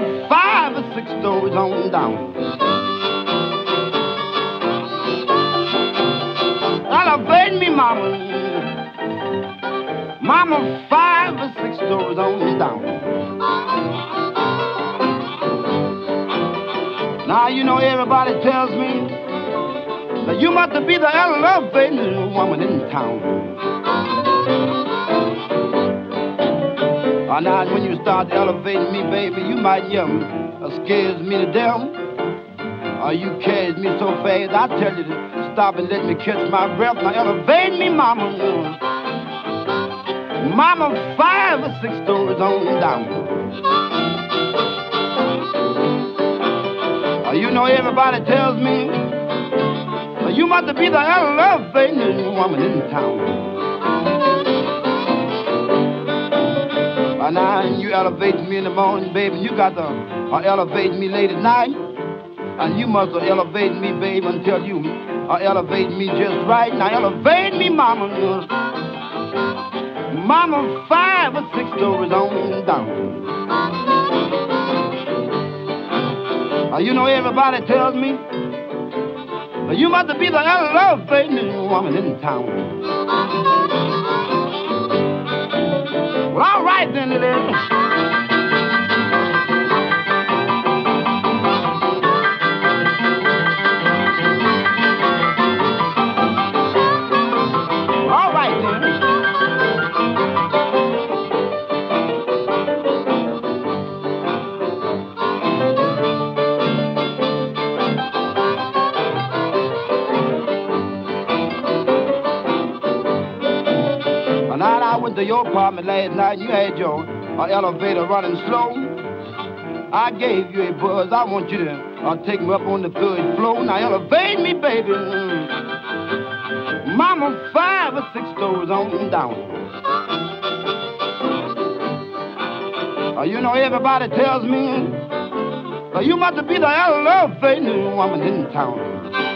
5 or 6 stories on down. Elevate me, mama. Mama, 5 or 6 stories on down. Now, you know, everybody tells me that you must be the elevating woman in town. Now, when you start elevating me, baby, you might yell, scares me to death. You carries me so fast, I tell you to stop and let me catch my breath. Now, elevate me, mama. Mama, 5 or 6 stories on down. You know, everybody tells me you must be the elevating woman in town. Now you elevate me in the morning, baby. You got to elevate me late at night. And you must elevate me, baby, until you elevate me just right. Now elevate me, mama. Mama, 5 or 6 stories on down. You know, everybody tells me you must be the elevating woman in town. Well, all right then, it is. All right then. I went to your apartment last night. You had your elevator running slow. I gave you a buzz. I want you to take me up on the 3rd floor. Now elevate me, baby. Mama, 5 or 6 stories on down. You know, everybody tells me you must be the elevating woman in town.